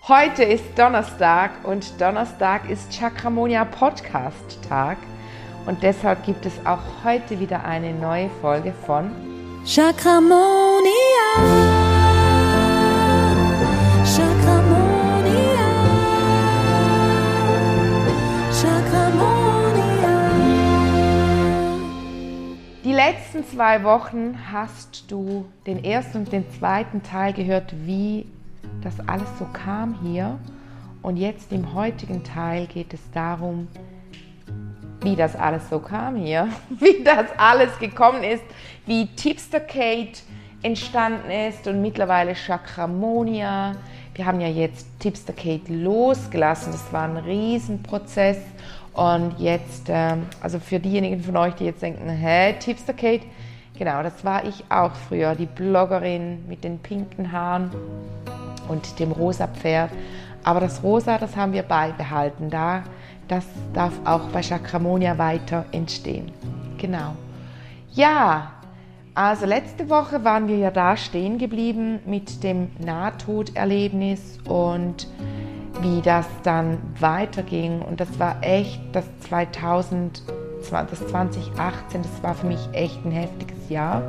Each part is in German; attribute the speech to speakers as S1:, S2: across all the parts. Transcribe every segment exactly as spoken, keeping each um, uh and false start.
S1: Heute ist Donnerstag und Donnerstag ist Chakramonia Podcast Tag und deshalb gibt es auch heute wieder eine neue Folge von
S2: Chakramonia. Chakramonia. Chakramonia.
S1: Die letzten zwei Wochen hast du den ersten und den zweiten Teil gehört, wie das alles so kam hier. Und jetzt im heutigen Teil geht es darum, wie das alles so kam hier, wie das alles gekommen ist, wie Tipster Kate entstanden ist und mittlerweile Chakramonia. Wir haben ja jetzt Tipster Kate losgelassen, das war ein Riesenprozess. Und jetzt, also für diejenigen von euch, die jetzt denken, hä, Tipster Kate, genau, das war ich auch früher, die Bloggerin mit den pinken Haaren und dem rosa Pferd. Aber das Rosa, das haben wir beibehalten. Da, das darf auch bei Chakramonia weiter entstehen. Genau. Ja, also letzte Woche waren wir ja da stehen geblieben mit dem Nahtoderlebnis und wie das dann weiterging. Und das war echt das zweitausend, das zwanzig achtzehn, das war für mich echt ein heftiges Jahr.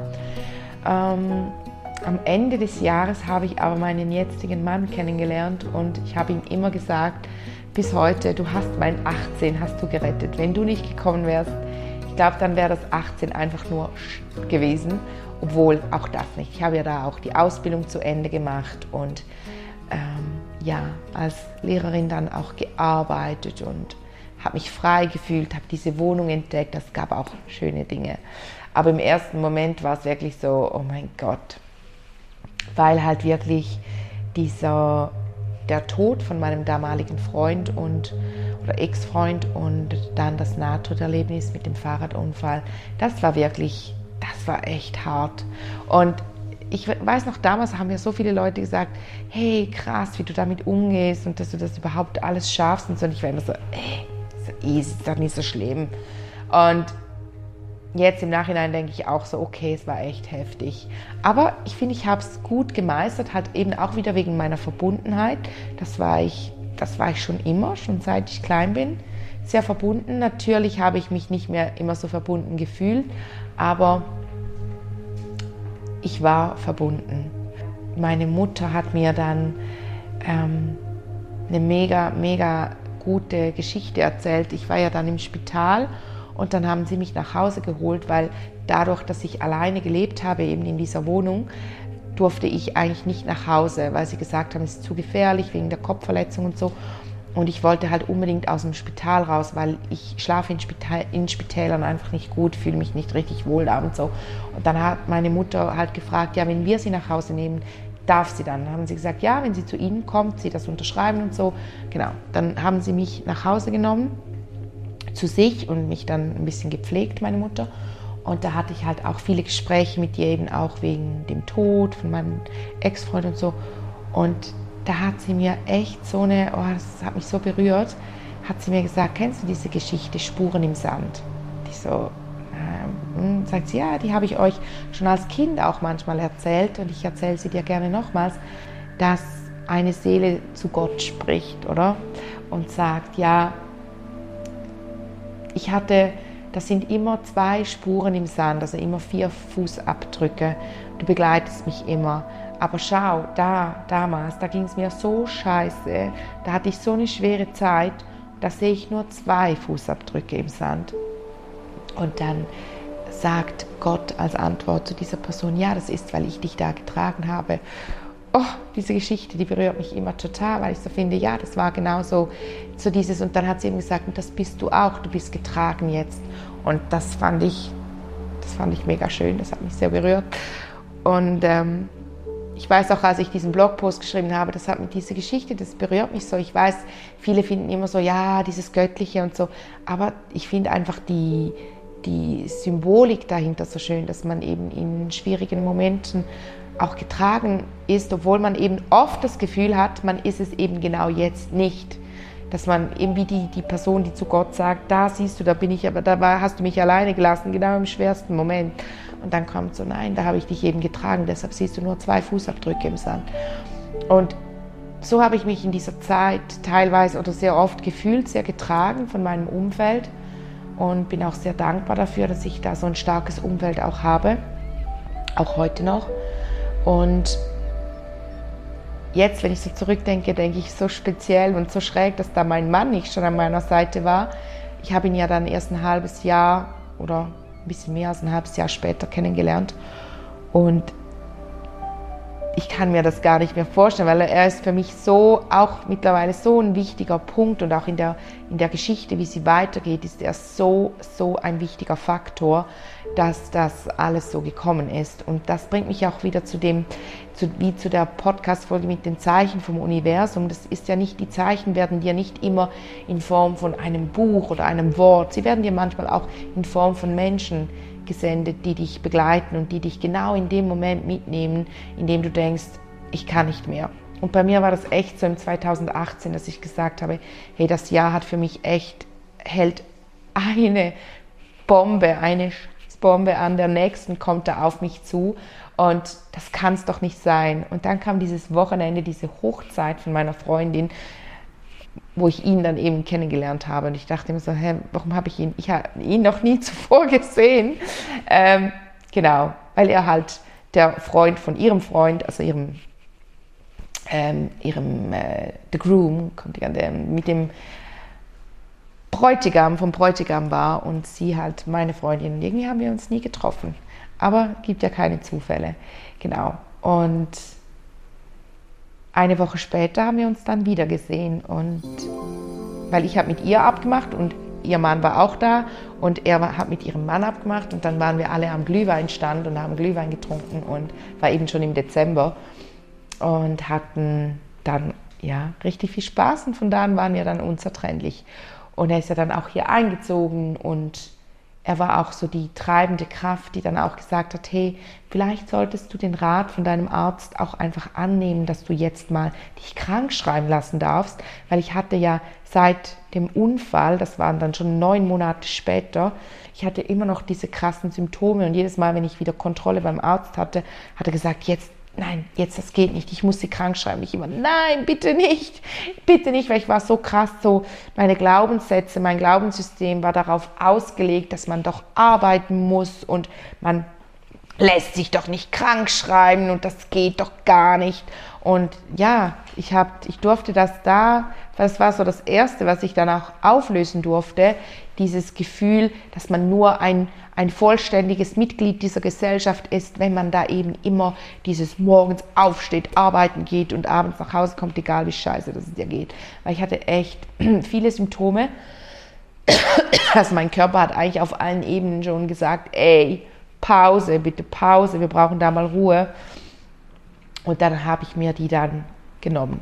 S1: Ähm, Am Ende des Jahres habe ich aber meinen jetzigen Mann kennengelernt und ich habe ihm immer gesagt, bis heute, du hast mein achtzehn, hast du gerettet. Wenn du nicht gekommen wärst, ich glaube, dann wäre das achtzehn einfach nur gewesen, obwohl auch das nicht. Ich habe ja da auch die Ausbildung zu Ende gemacht und ähm, ja, als Lehrerin dann auch gearbeitet und habe mich frei gefühlt, habe diese Wohnung entdeckt, das gab auch schöne Dinge. Aber im ersten Moment war es wirklich so, oh mein Gott, weil halt wirklich dieser, der Tod von meinem damaligen Freund und, oder Ex-Freund und dann das Nahtoderlebnis mit dem Fahrradunfall, das war wirklich, das war echt hart. Und ich weiß noch, damals haben mir so viele Leute gesagt, hey, krass, wie du damit umgehst und dass du das überhaupt alles schaffst und so. Und ich war immer so, ey, ist easy, ist doch nicht so schlimm. Und jetzt im Nachhinein denke ich auch so, okay, es war echt heftig. Aber ich finde, ich habe es gut gemeistert, halt eben auch wieder wegen meiner Verbundenheit. Das war ich, das war ich schon immer, schon seit ich klein bin, sehr verbunden. Natürlich habe ich mich nicht mehr immer so verbunden gefühlt, aber ich war verbunden. Meine Mutter hat mir dann ähm, eine mega, mega gute Geschichte erzählt. Ich war ja dann im Spital. Und dann haben sie mich nach Hause geholt, weil dadurch, dass ich alleine gelebt habe, eben in dieser Wohnung, durfte ich eigentlich nicht nach Hause, weil sie gesagt haben, es ist zu gefährlich wegen der Kopfverletzung und so. Und ich wollte halt unbedingt aus dem Spital raus, weil ich schlafe in, Spital, in Spitälern einfach nicht gut, fühle mich nicht richtig wohl da und so. Und dann hat meine Mutter halt gefragt, ja, wenn wir sie nach Hause nehmen, darf sie dann? Dann haben sie gesagt, ja, wenn sie zu ihnen kommt, sie das unterschreiben und so. Genau, dann haben sie mich nach Hause genommen zu sich und mich dann ein bisschen gepflegt, meine Mutter. Und da hatte ich halt auch viele Gespräche mit ihr, eben auch wegen dem Tod von meinem Ex-Freund und so. Und da hat sie mir echt so eine, oh, das hat mich so berührt, hat sie mir gesagt, kennst du diese Geschichte Spuren im Sand? Ich so, ähm, sagt sie, ja, die habe ich euch schon als Kind auch manchmal erzählt und ich erzähle sie dir gerne nochmals, dass eine Seele zu Gott spricht, oder? Und sagt, ja, ich hatte, das sind immer zwei Spuren im Sand, also immer vier Fußabdrücke. Du begleitest mich immer. Aber schau, da, damals, da ging es mir so scheiße, da hatte ich so eine schwere Zeit, da sehe ich nur zwei Fußabdrücke im Sand. Und dann sagt Gott als Antwort zu dieser Person, ja, das ist, weil ich dich da getragen habe. Oh, diese Geschichte, die berührt mich immer total, weil ich so finde, ja, das war genau so, so dieses, und dann hat sie eben gesagt, und das bist du auch, du bist getragen jetzt. Und das fand ich, das fand ich mega schön, das hat mich sehr berührt. Und ähm, ich weiß auch, als ich diesen Blogpost geschrieben habe, das hat mich, diese Geschichte, das berührt mich so. Ich weiß, viele finden immer so, ja, dieses Göttliche und so, aber ich finde einfach die, die Symbolik dahinter so schön, dass man eben in schwierigen Momenten auch getragen ist, obwohl man eben oft das Gefühl hat, man ist es eben genau jetzt nicht. Dass man eben wie die, die Person, die zu Gott sagt, da siehst du, da bin ich, aber da war, hast du mich alleine gelassen, genau im schwersten Moment. Und dann kommt so, nein, da habe ich dich eben getragen, deshalb siehst du nur zwei Fußabdrücke im Sand. Und so habe ich mich in dieser Zeit teilweise oder sehr oft gefühlt, sehr getragen von meinem Umfeld und bin auch sehr dankbar dafür, dass ich da so ein starkes Umfeld auch habe, auch heute noch. Und jetzt, wenn ich so zurückdenke, denke ich so speziell und so schräg, dass da mein Mann nicht schon an meiner Seite war. Ich habe ihn ja dann erst ein halbes Jahr oder ein bisschen mehr als ein halbes Jahr später kennengelernt. Und ich kann mir das gar nicht mehr vorstellen, weil er ist für mich so, auch mittlerweile so ein wichtiger Punkt und auch in der, in der Geschichte, wie sie weitergeht, ist er so, so ein wichtiger Faktor, dass das alles so gekommen ist. Und das bringt mich auch wieder zu dem, zu, wie zu der Podcast-Folge mit den Zeichen vom Universum. Das ist ja nicht, die Zeichen werden dir nicht immer in Form von einem Buch oder einem Wort, sie werden dir manchmal auch in Form von Menschen gesendet, die dich begleiten und die dich genau in dem Moment mitnehmen, in dem du denkst, ich kann nicht mehr. Und bei mir war das echt so im zweitausendachtzehn, dass ich gesagt habe, hey, das Jahr hat für mich echt, hält eine Bombe, eine Bombe an der nächsten kommt da auf mich zu und das kann es doch nicht sein. Und dann kam dieses Wochenende, diese Hochzeit von meiner Freundin, wo ich ihn dann eben kennengelernt habe. Und ich dachte mir so, hä, warum habe ich ihn, ich habe ihn noch nie zuvor gesehen. Ähm, genau, weil er halt der Freund von ihrem Freund, also ihrem, ähm, ihrem äh, The Groom, kommt die, der, mit dem Bräutigam, vom Bräutigam war und sie halt meine Freundin. Und irgendwie haben wir uns nie getroffen. Aber gibt ja keine Zufälle. Genau. Und eine Woche später haben wir uns dann wieder gesehen und weil ich habe mit ihr abgemacht und ihr Mann war auch da und er hat mit ihrem Mann abgemacht und dann waren wir alle am Glühweinstand und haben Glühwein getrunken und war eben schon im Dezember und hatten dann ja richtig viel Spaß und von da an waren wir dann unzertrennlich. Und er ist ja dann auch hier eingezogen und er war auch so die treibende Kraft, die dann auch gesagt hat, hey, vielleicht solltest du den Rat von deinem Arzt auch einfach annehmen, dass du jetzt mal dich krank schreiben lassen darfst, weil ich hatte ja seit dem Unfall, das waren dann schon neun Monate später, ich hatte immer noch diese krassen Symptome und jedes Mal, wenn ich wieder Kontrolle beim Arzt hatte, hat er gesagt, jetzt nein, jetzt, das geht nicht, ich muss sie krank schreiben. Ich immer, nein, bitte nicht, bitte nicht, weil ich war so krass, so meine Glaubenssätze, mein Glaubenssystem war darauf ausgelegt, dass man doch arbeiten muss und man lässt sich doch nicht krank schreiben und das geht doch gar nicht. Und ja, ich, hab, ich durfte das da, das war so das Erste, was ich dann auch auflösen durfte, dieses Gefühl, dass man nur ein, ein vollständiges Mitglied dieser Gesellschaft ist, wenn man da eben immer dieses morgens aufsteht, arbeiten geht und abends nach Hause kommt, egal wie scheiße das dir geht. Weil ich hatte echt viele Symptome. Also mein Körper hat eigentlich auf allen Ebenen schon gesagt, ey, Pause, bitte Pause, wir brauchen da mal Ruhe. Und dann habe ich mir die dann genommen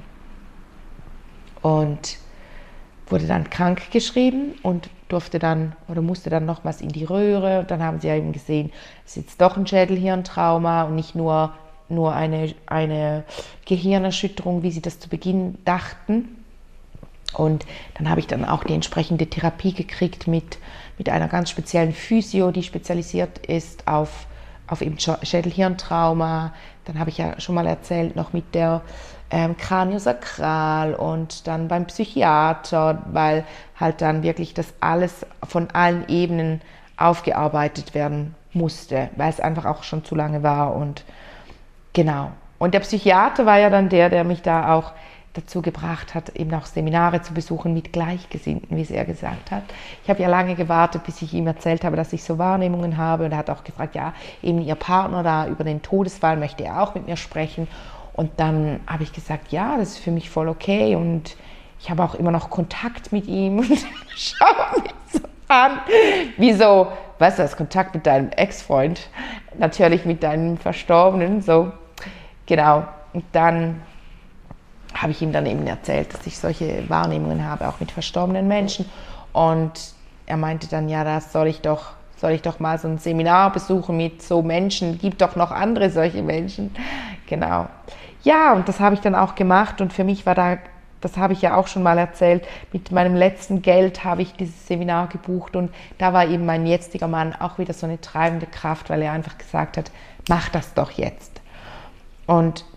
S1: und wurde dann krank geschrieben und durfte dann oder musste dann nochmals in die Röhre. Und dann haben sie ja eben gesehen, es ist jetzt doch ein Schädelhirntrauma und nicht nur, nur eine, eine Gehirnerschütterung, wie sie das zu Beginn dachten. Und dann habe ich dann auch die entsprechende Therapie gekriegt mit, mit einer ganz speziellen Physio, die spezialisiert ist auf, auf eben Schädelhirntrauma. Dann habe ich ja schon mal erzählt, noch mit der ähm, Kraniosakral und dann beim Psychiater, weil halt dann wirklich das alles von allen Ebenen aufgearbeitet werden musste, weil es einfach auch schon zu lange war. Und genau. Und der Psychiater war ja dann der, der mich da auch dazu gebracht hat, eben auch Seminare zu besuchen mit Gleichgesinnten, wie es er gesagt hat. Ich habe ja lange gewartet, bis ich ihm erzählt habe, dass ich so Wahrnehmungen habe und er hat auch gefragt, ja, eben ihr Partner da über den Todesfall möchte er auch mit mir sprechen und dann habe ich gesagt, ja, das ist für mich voll okay und ich habe auch immer noch Kontakt mit ihm und schaut mich so an, wieso, weißt du, das Kontakt mit deinem Ex-Freund, natürlich mit deinem Verstorbenen, so, genau, und dann habe ich ihm dann eben erzählt, dass ich solche Wahrnehmungen habe, auch mit verstorbenen Menschen. Und er meinte dann, ja, das soll ich doch, soll ich doch mal so ein Seminar besuchen mit so Menschen, gibt doch noch andere solche Menschen. Genau. Ja, und das habe ich dann auch gemacht und für mich war da, das habe ich ja auch schon mal erzählt, mit meinem letzten Geld habe ich dieses Seminar gebucht und da war eben mein jetziger Mann auch wieder so eine treibende Kraft, weil er einfach gesagt hat, mach das doch jetzt. Und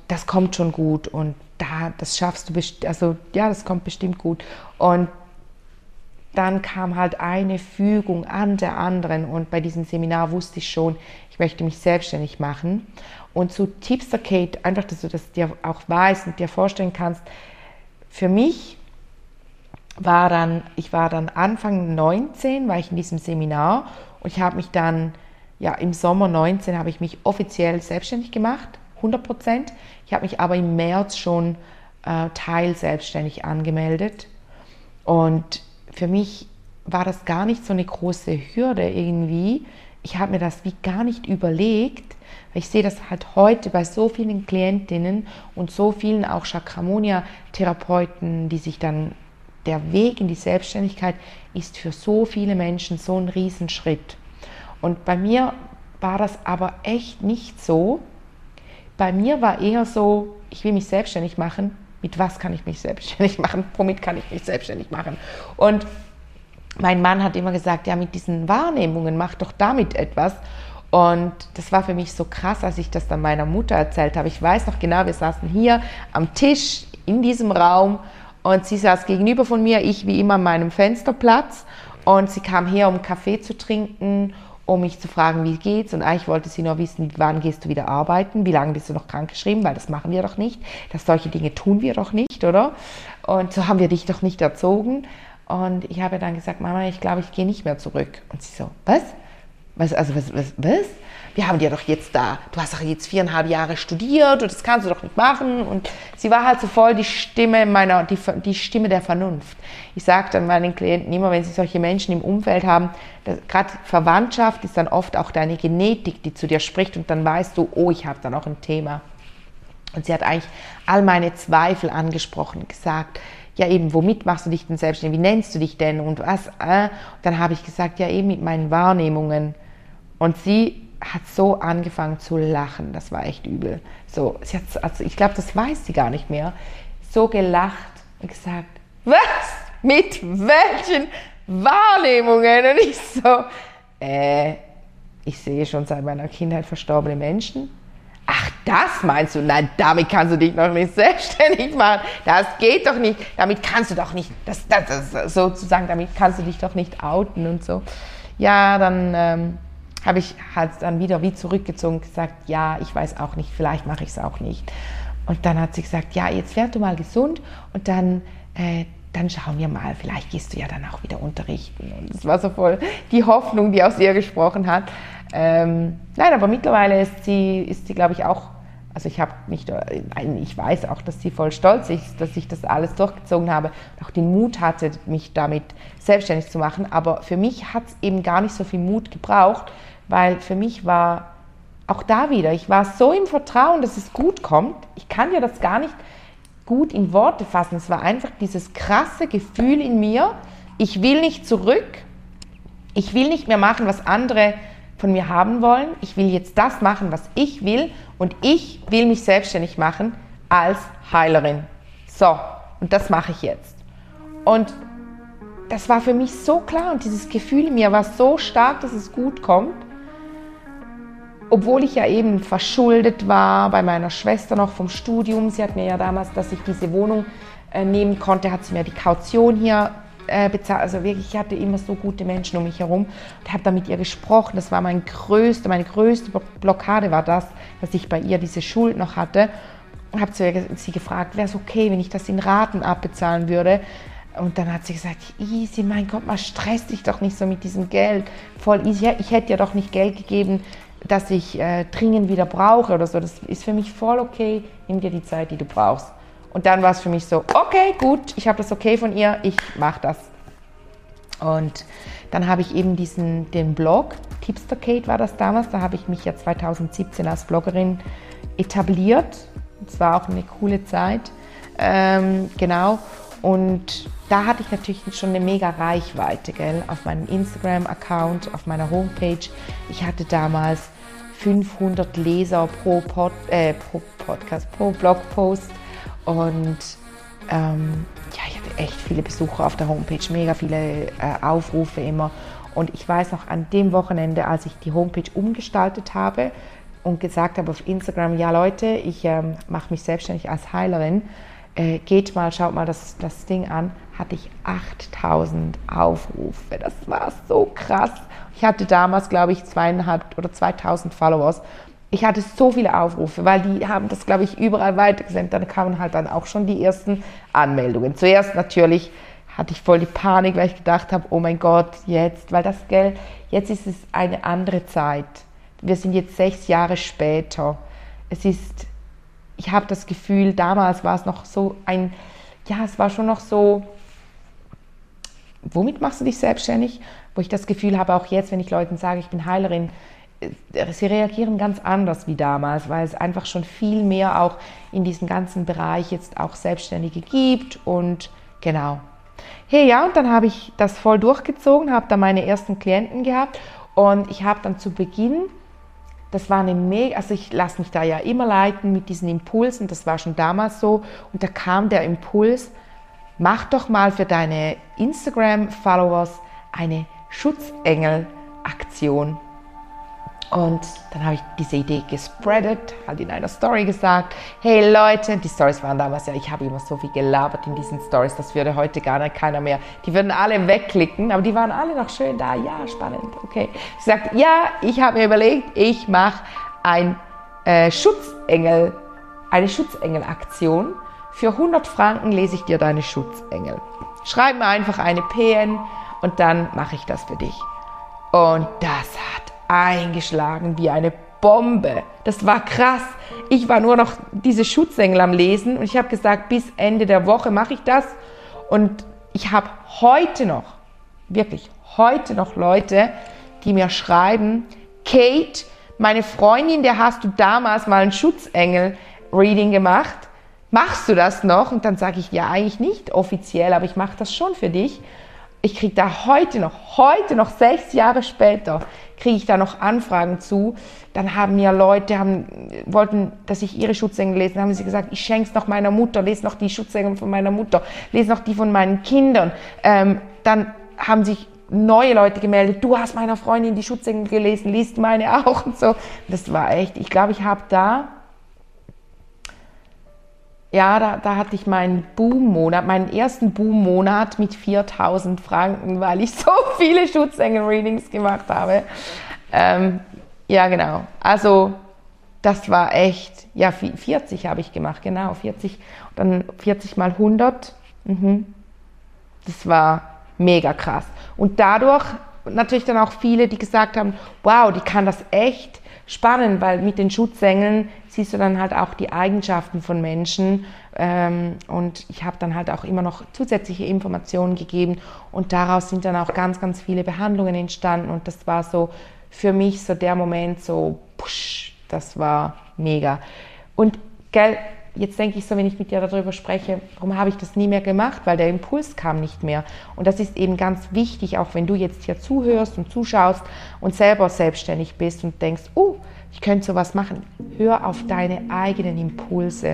S1: das kommt schon gut und da, das schaffst du, best- also ja, das kommt bestimmt gut. Und dann kam halt eine Fügung an der anderen und bei diesem Seminar wusste ich schon, ich möchte mich selbstständig machen. Und zu Tipster Kate, einfach, dass du das dir auch weißt und dir vorstellen kannst, für mich war dann, ich war dann Anfang neunzehn, war ich in diesem Seminar und ich habe mich dann, ja im Sommer neunzehn habe ich mich offiziell selbstständig gemacht, hundert Prozent. Ich habe mich aber im März schon äh, teilselbstständig angemeldet und für mich war das gar nicht so eine große Hürde irgendwie. Ich habe mir das wie gar nicht überlegt, weil ich sehe das halt heute bei so vielen Klientinnen und so vielen auch Chakramonia-Therapeuten, die sich dann, der Weg in die Selbstständigkeit ist für so viele Menschen so ein Riesenschritt. Und bei mir war das aber echt nicht so. Bei mir war eher so, ich will mich selbstständig machen. Mit was kann ich mich selbstständig machen? Womit kann ich mich selbstständig machen? Und mein Mann hat immer gesagt, ja, mit diesen Wahrnehmungen, mach doch damit etwas. Und das war für mich so krass, als ich das dann meiner Mutter erzählt habe. Ich weiß noch genau, wir saßen hier am Tisch in diesem Raum und sie saß gegenüber von mir, ich wie immer an meinem Fensterplatz. Und sie kam her, um Kaffee zu trinken, um mich zu fragen, wie geht's. Und eigentlich wollte sie nur wissen, wann gehst du wieder arbeiten, wie lange bist du noch krankgeschrieben, weil das machen wir doch nicht. Das solche Dinge tun wir doch nicht, oder? Und so haben wir dich doch nicht erzogen. Und ich habe dann gesagt, Mama, ich glaube, ich gehe nicht mehr zurück. Und sie so, was? Was, also was, was, was? Wir haben dir doch jetzt da, du hast doch jetzt viereinhalb Jahre studiert und das kannst du doch nicht machen. Und sie war halt so voll die Stimme meiner, die, die Stimme der Vernunft. Ich sage dann meinen Klienten immer, wenn sie solche Menschen im Umfeld haben, gerade Verwandtschaft ist dann oft auch deine Genetik, die zu dir spricht und dann weißt du, oh, ich habe da noch ein Thema. Und sie hat eigentlich all meine Zweifel angesprochen, gesagt, ja eben, womit machst du dich denn selbstständig, wie nennst du dich denn und was? Äh? Und dann habe ich gesagt, ja eben mit meinen Wahrnehmungen. Und sie hat so angefangen zu lachen, das war echt übel. So, sie hat, also ich glaube, das weiß sie gar nicht mehr, so gelacht und gesagt, was? Mit welchen Wahrnehmungen? Und ich so, äh, ich sehe schon seit meiner Kindheit verstorbene Menschen. Ach, das meinst du? Nein, damit kannst du dich noch nicht selbstständig machen. Das geht doch nicht. Damit kannst du doch nicht, das, das, das, sozusagen, damit kannst du dich doch nicht outen und so. Ja, dann ähm, habe ich halt dann wieder wie zurückgezogen und gesagt, ja, ich weiß auch nicht, vielleicht mache ich es auch nicht. Und dann hat sie gesagt, ja, jetzt werd du mal gesund und dann, äh, dann schauen wir mal, vielleicht gehst du ja dann auch wieder unterrichten. Und das war so voll die Hoffnung, die aus ihr gesprochen hat. Ähm, nein, aber mittlerweile ist sie, ist sie, glaube ich, auch, also ich habe nicht, ich weiß auch, dass sie voll stolz ist, dass ich das alles durchgezogen habe und auch den Mut hatte, mich damit selbstständig zu machen. Aber für mich hat es eben gar nicht so viel Mut gebraucht, weil für mich war auch da wieder, ich war so im Vertrauen, dass es gut kommt. Ich kann dir das gar nicht gut in Worte fassen. Es war einfach dieses krasse Gefühl in mir, ich will nicht zurück, ich will nicht mehr machen, was andere von mir haben wollen. Ich will jetzt das machen, was ich will und ich will mich selbstständig machen als Heilerin. So, und das mache ich jetzt. Und das war für mich so klar und dieses Gefühl in mir war so stark, dass es gut kommt. Obwohl ich ja eben verschuldet war bei meiner Schwester noch vom Studium. Sie hat mir ja damals, dass ich diese Wohnung äh, nehmen konnte, hat sie mir die Kaution hier äh, bezahlt. Also wirklich, ich hatte immer so gute Menschen um mich herum und habe da mit ihr gesprochen. Das war mein größte, meine größte Blockade war das, dass ich bei ihr diese Schuld noch hatte. Und habe sie gefragt, wäre es okay, wenn ich das in Raten abbezahlen würde? Und dann hat sie gesagt, easy, mein Gott, mal stress dich doch nicht so mit diesem Geld. Voll easy, ich hätte dir doch nicht Geld gegeben, dass ich äh, dringend wieder brauche oder so. Das ist für mich voll okay, nimm dir die Zeit, die du brauchst. Und dann war es für mich so, okay, gut, ich habe das okay von ihr, ich mache das. Und dann habe ich eben diesen, den Blog, Tipster Kate war das damals, da habe ich mich ja zweitausendsiebzehn als Bloggerin etabliert. Das war auch eine coole Zeit, ähm, genau. Und da hatte ich natürlich schon eine mega Reichweite, gell, auf meinem Instagram-Account, auf meiner Homepage. Ich hatte damals fünfhundert Leser pro, Pod, äh, pro Podcast, pro Blogpost und ähm, ja, ich hatte echt viele Besucher auf der Homepage, mega viele äh, Aufrufe immer. Und ich weiß noch, an dem Wochenende, als ich die Homepage umgestaltet habe, und gesagt habe auf Instagram, ja Leute, ich ähm, mache mich selbstständig als Heilerin, äh, geht mal, schaut mal das, das Ding an, hatte ich achttausend Aufrufe. Das war so krass. Ich hatte damals, glaube ich, zweieinhalb oder zweitausend Followers. Ich hatte so viele Aufrufe, weil die haben das, glaube ich, überall weitergesendet. Dann kamen halt dann auch schon die ersten Anmeldungen. Zuerst natürlich hatte ich voll die Panik, weil ich gedacht habe, oh mein Gott, jetzt, weil das Geld, jetzt ist es eine andere Zeit. Wir sind jetzt sechs Jahre später. Es ist, ich habe das Gefühl, damals war es noch so ein, ja, es war schon noch so, womit machst du dich selbstständig? Wo ich das Gefühl habe, auch jetzt, wenn ich Leuten sage, ich bin Heilerin, sie reagieren ganz anders wie damals, weil es einfach schon viel mehr auch in diesem ganzen Bereich jetzt auch Selbstständige gibt und genau. Hey, ja, und dann habe ich das voll durchgezogen, habe dann meine ersten Klienten gehabt und ich habe dann zu Beginn, das war eine mega, also ich lasse mich da ja immer leiten mit diesen Impulsen, das war schon damals so und da kam der Impuls, mach doch mal für deine Instagram-Followers eine Schutzengel-Aktion. Und dann habe ich diese Idee gespreadet, halt in einer Story gesagt, hey Leute, die Stories waren damals ja, ich habe immer so viel gelabert in diesen Stories, das würde heute gar nicht keiner mehr, die würden alle wegklicken, aber die waren alle noch schön da, ja, spannend, okay. Ich sagte, ja, ich habe mir überlegt, ich mache ein äh, Schutzengel, eine Schutzengel-Aktion, für hundert Franken lese ich dir deine Schutzengel. Schreib mir einfach eine P N und dann mache ich das für dich. Und das hat eingeschlagen wie eine Bombe. Das war krass. Ich war nur noch diese Schutzengel am Lesen und ich habe gesagt, bis Ende der Woche mache ich das. Und ich habe heute noch, wirklich heute noch Leute, die mir schreiben, Kate, meine Freundin, der hast du damals mal ein Schutzengel-Reading gemacht. Machst du das noch? Und dann sage ich, ja, eigentlich nicht offiziell, aber ich mache das schon für dich. Ich kriege da heute noch, heute noch, sechs Jahre später, kriege ich da noch Anfragen zu. Dann haben mir Leute, haben, wollten, dass ich ihre Schutzengel lese. Dann haben sie gesagt, ich schenke es noch meiner Mutter, lese noch die Schutzengel von meiner Mutter, lese noch die von meinen Kindern. Ähm, dann haben sich neue Leute gemeldet, du hast meiner Freundin die Schutzengel gelesen, liest meine auch und so. Das war echt, ich glaube, ich habe da, ja, da, da hatte ich meinen Boom-Monat, meinen ersten Boom-Monat mit viertausend Franken, weil ich so viele Schutzengel-Readings gemacht habe. Ähm, ja, genau. Also, das war echt, ja, vierzig habe ich gemacht, genau, vierzig, dann vierzig mal hundert. Mhm. Das war mega krass. Und dadurch natürlich dann auch viele, die gesagt haben, wow, die kann das echt. Spannend, weil mit den Schutzengeln siehst du dann halt auch die Eigenschaften von Menschen ähm, und ich habe dann halt auch immer noch zusätzliche Informationen gegeben und daraus sind dann auch ganz, ganz viele Behandlungen entstanden und das war so für mich so der Moment so, push, das war mega. Und gell, jetzt denke ich so, wenn ich mit dir darüber spreche, warum habe ich das nie mehr gemacht? Weil der Impuls kam nicht mehr. Und das ist eben ganz wichtig, auch wenn du jetzt hier zuhörst und zuschaust und selber selbstständig bist und denkst, oh, ich könnte sowas machen. Hör auf deine eigenen Impulse.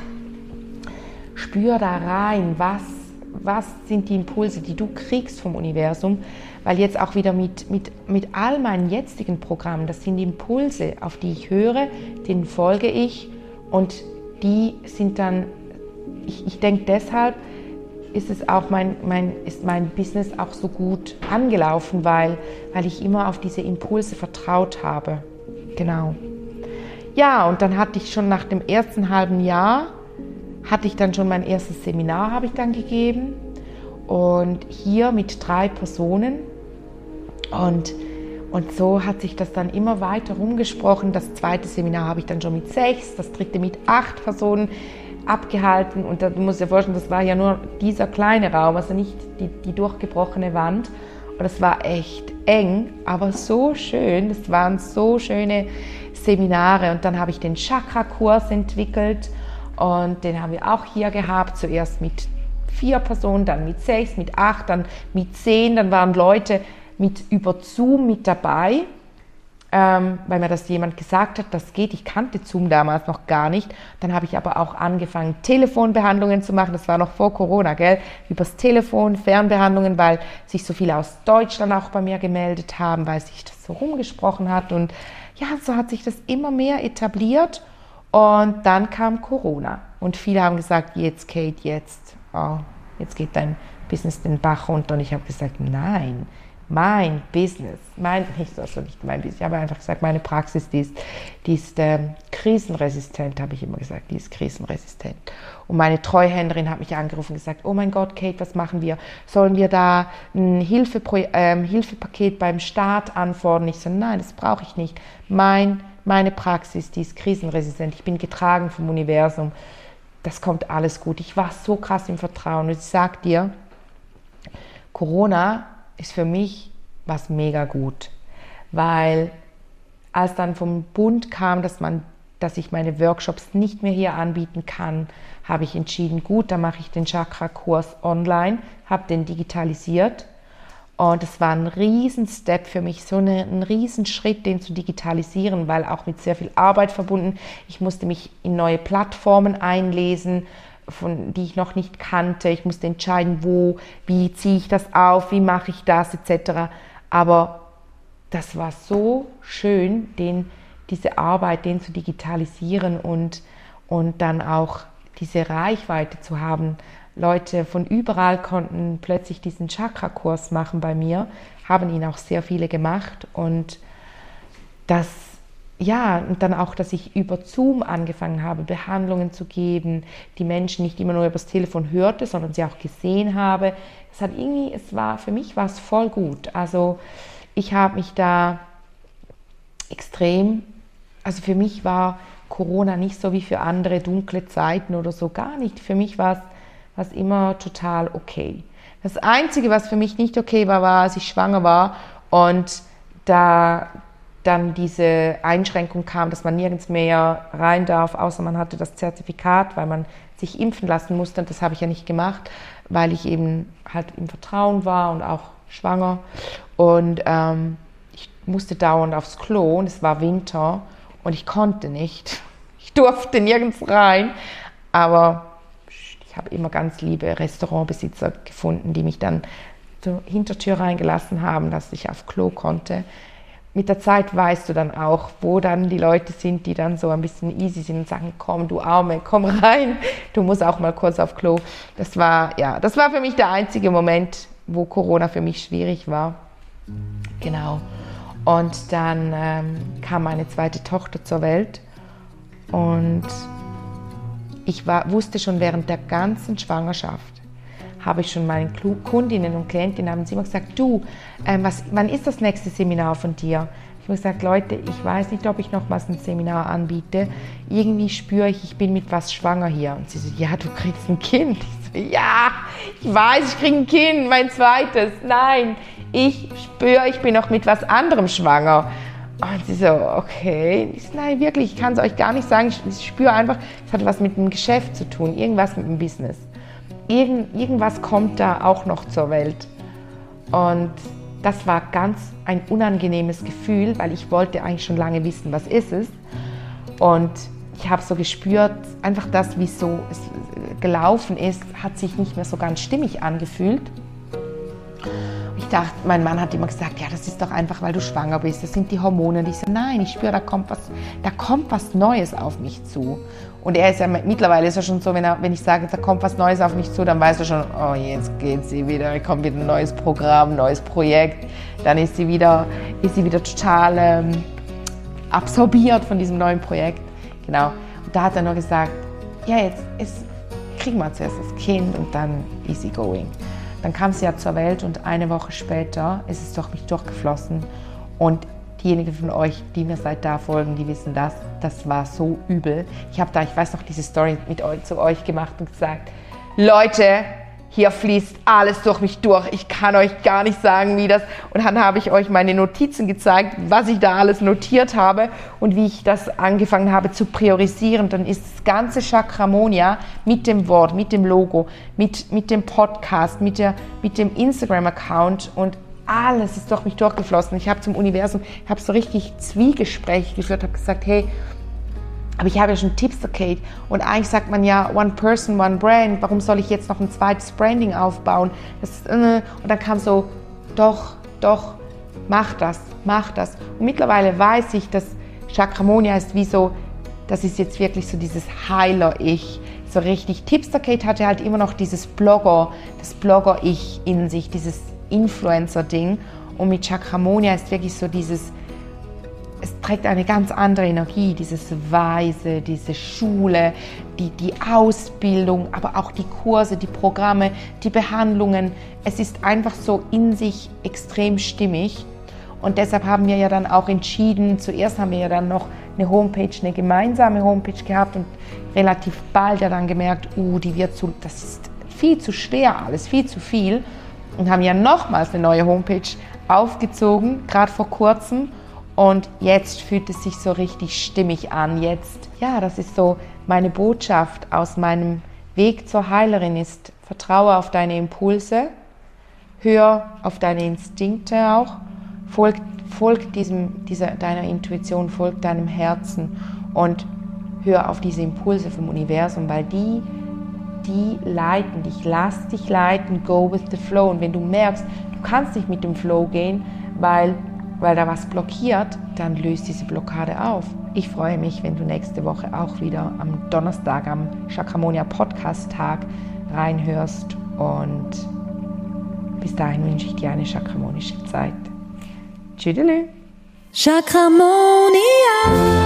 S1: Spür da rein, was, was sind die Impulse, die du kriegst vom Universum. Weil jetzt auch wieder mit, mit, mit all meinen jetzigen Programmen, das sind die Impulse, auf die ich höre, denen folge ich und die sind dann, ich, ich denke deshalb ist es auch mein, mein, ist mein Business auch so gut angelaufen, weil, weil ich immer auf diese Impulse vertraut habe. Genau. Ja, und dann hatte ich schon nach dem ersten halben Jahr, hatte ich dann schon mein erstes Seminar, habe ich dann gegeben und hier mit drei Personen und Und so hat sich das dann immer weiter rumgesprochen. Das zweite Seminar habe ich dann schon mit sechs, das dritte mit acht Personen abgehalten. Und da, du musst dir vorstellen, das war ja nur dieser kleine Raum, also nicht die, die durchgebrochene Wand. Und das war echt eng, aber so schön. Das waren so schöne Seminare. Und dann habe ich den Chakra-Kurs entwickelt und den haben wir auch hier gehabt. Zuerst mit vier Personen, dann mit sechs, mit acht, dann mit zehn. Dann waren Leute mit über Zoom mit dabei. ähm, weil mir das jemand gesagt hat, das geht. Ich kannte Zoom damals noch gar nicht. Dann habe ich aber auch angefangen, Telefonbehandlungen zu machen. Das war noch vor Corona, gell? Übers Telefon, Fernbehandlungen, weil sich so viele aus Deutschland auch bei mir gemeldet haben, weil sich das so rumgesprochen hat. Und ja, so hat sich das immer mehr etabliert. Und dann kam Corona. Und viele haben gesagt, jetzt Kate, jetzt, oh, jetzt geht dein Business den Bach runter. Und ich habe gesagt, nein. Mein Business, mein, nicht, also nicht mein Business, ich habe einfach gesagt, meine Praxis, die ist, die ist ähm, krisenresistent, habe ich immer gesagt, die ist krisenresistent. Und meine Treuhänderin hat mich angerufen und gesagt, oh mein Gott, Kate, was machen wir? Sollen wir da ein Hilfepro- ähm, Hilfepaket beim Staat anfordern? Ich so, nein, das brauche ich nicht. Mein, meine Praxis, die ist krisenresistent, ich bin getragen vom Universum, das kommt alles gut. Ich war so krass im Vertrauen und ich sage dir, Corona ist für mich was mega gut, weil als dann vom Bund kam, dass man, dass ich meine Workshops nicht mehr hier anbieten kann, habe ich entschieden, gut, dann mache ich den Chakra-Kurs online, habe den digitalisiert und es war ein Riesen-Step für mich, so eine, ein Riesenschritt, den zu digitalisieren, weil auch mit sehr viel Arbeit verbunden. Ich musste mich in neue Plattformen einlesen, von, die ich noch nicht kannte. Ich musste entscheiden, wo, wie ziehe ich das auf, wie mache ich das, et cetera. Aber das war so schön, den, diese Arbeit, den zu digitalisieren und, und dann auch diese Reichweite zu haben. Leute von überall konnten plötzlich diesen Chakra-Kurs machen bei mir, haben ihn auch sehr viele gemacht und das Ja, und dann auch, dass ich über Zoom angefangen habe, Behandlungen zu geben, die Menschen nicht immer nur übers Telefon hörte, sondern sie auch gesehen habe. Es hat irgendwie, es war, für mich war es voll gut. Also ich habe mich da extrem, also für mich war Corona nicht so wie für andere dunkle Zeiten oder so, gar nicht. Für mich war es, war es immer total okay. Das Einzige, was für mich nicht okay war, war, als ich schwanger war und da dann diese Einschränkung kam, dass man nirgends mehr rein darf, außer man hatte das Zertifikat, weil man sich impfen lassen musste. Und das habe ich ja nicht gemacht, weil ich eben halt im Vertrauen war und auch schwanger. Und ähm, ich musste dauernd aufs Klo und es war Winter und ich konnte nicht. Ich durfte nirgends rein, aber ich habe immer ganz liebe Restaurantbesitzer gefunden, die mich dann zur Hintertür reingelassen haben, dass ich auf Klo konnte. Mit der Zeit weißt du dann auch, wo dann die Leute sind, die dann so ein bisschen easy sind und sagen, komm, du Arme, komm rein, du musst auch mal kurz auf Klo. Das war, ja, das war für mich der einzige Moment, wo Corona für mich schwierig war. Genau. Und dann ähm, kam meine zweite Tochter zur Welt und ich war, wusste schon während der ganzen Schwangerschaft, habe ich schon meinen Kundinnen und Klientinnen, haben sie immer gesagt, du, ähm, was, wann ist das nächste Seminar von dir? Ich habe gesagt, Leute, ich weiß nicht, ob ich nochmals ein Seminar anbiete. Irgendwie spüre ich, ich bin mit was schwanger hier. Und sie so, ja, du kriegst ein Kind. Ich so, ja, ich weiß, ich kriege ein Kind, mein zweites. Nein, ich spüre, ich bin noch mit was anderem schwanger. Und sie so, okay. Ich so, nein, wirklich, ich kann es euch gar nicht sagen. Ich spüre einfach, es hat was mit dem Geschäft zu tun, irgendwas mit dem Business. Irgend, irgendwas kommt da auch noch zur Welt. Und das war ganz ein unangenehmes Gefühl, weil ich wollte eigentlich schon lange wissen, was ist es. Und ich habe so gespürt, einfach das, wie so es gelaufen ist, hat sich nicht mehr so ganz stimmig angefühlt. Ich dachte, mein Mann hat immer gesagt, ja, das ist doch einfach, weil du schwanger bist, das sind die Hormone. Und ich so, nein, ich spüre, da kommt was, da kommt was Neues auf mich zu. Und er ist ja, mittlerweile ist er schon so, wenn, er, wenn ich sage, da kommt was Neues auf mich zu, dann weiß er schon, oh, jetzt geht sie wieder, kommt wieder ein neues Programm, ein neues Projekt. Dann ist sie wieder, ist sie wieder total ähm, absorbiert von diesem neuen Projekt. Genau. Und da hat er nur gesagt, ja, jetzt ist, kriegen wir zuerst das Kind und dann easy going. Dann kam sie ja zur Welt und eine Woche später ist es durch mich durchgeflossen. Und diejenigen von euch, die mir seit da folgen, die wissen das, das war so übel. Ich habe da, ich weiß noch, diese Story mit euch, zu euch gemacht und gesagt, Leute, hier fließt alles durch mich durch, ich kann euch gar nicht sagen, wie das, und dann habe ich euch meine Notizen gezeigt, was ich da alles notiert habe und wie ich das angefangen habe zu priorisieren. Dann ist das ganze Chakramonia mit dem Wort, mit dem Logo, mit, mit dem Podcast, mit, der, mit dem Instagram-Account und alles ist durch mich durchgeflossen. Ich habe zum Universum, ich habe so richtig Zwiegespräche geführt, habe gesagt, hey, aber ich habe ja schon Tipster, Kate. Und eigentlich sagt man ja, one person, one brand. Warum soll ich jetzt noch ein zweites Branding aufbauen? Das, äh, und dann kam so, doch, doch, mach das, mach das. Und mittlerweile weiß ich, dass Chakramonia ist wie so, das ist jetzt wirklich so dieses Heiler-Ich. So richtig. Tipster Kate hatte halt immer noch dieses Blogger, das Blogger-Ich in sich, dieses Influencer-Ding. Und mit Chakramonia ist wirklich so dieses, es trägt eine ganz andere Energie, dieses Weise, diese Schule, die, die Ausbildung, aber auch die Kurse, die Programme, die Behandlungen. Es ist einfach so in sich extrem stimmig. Und deshalb haben wir ja dann auch entschieden, zuerst haben wir ja dann noch eine Homepage, eine gemeinsame Homepage gehabt und relativ bald ja dann gemerkt, uh, die wird zu, das ist viel zu schwer alles, viel zu viel. Und haben ja nochmals eine neue Homepage aufgezogen, gerade vor kurzem. Und jetzt fühlt es sich so richtig stimmig an. Jetzt, ja, das ist so meine Botschaft aus meinem Weg zur Heilerin ist, vertraue auf deine Impulse, hör auf deine Instinkte auch, folg, folg diesem, dieser, deiner Intuition, folg deinem Herzen und hör auf diese Impulse vom Universum, weil die, die leiten dich, lass dich leiten, go with the flow. Und wenn du merkst, du kannst nicht mit dem Flow gehen, weil weil da was blockiert, dann löst diese Blockade auf. Ich freue mich, wenn du nächste Woche auch wieder am Donnerstag am Chakramonia Podcast Tag reinhörst und bis dahin wünsche ich dir eine chakramonische Zeit. Tschüdelü!
S2: Chakramonia.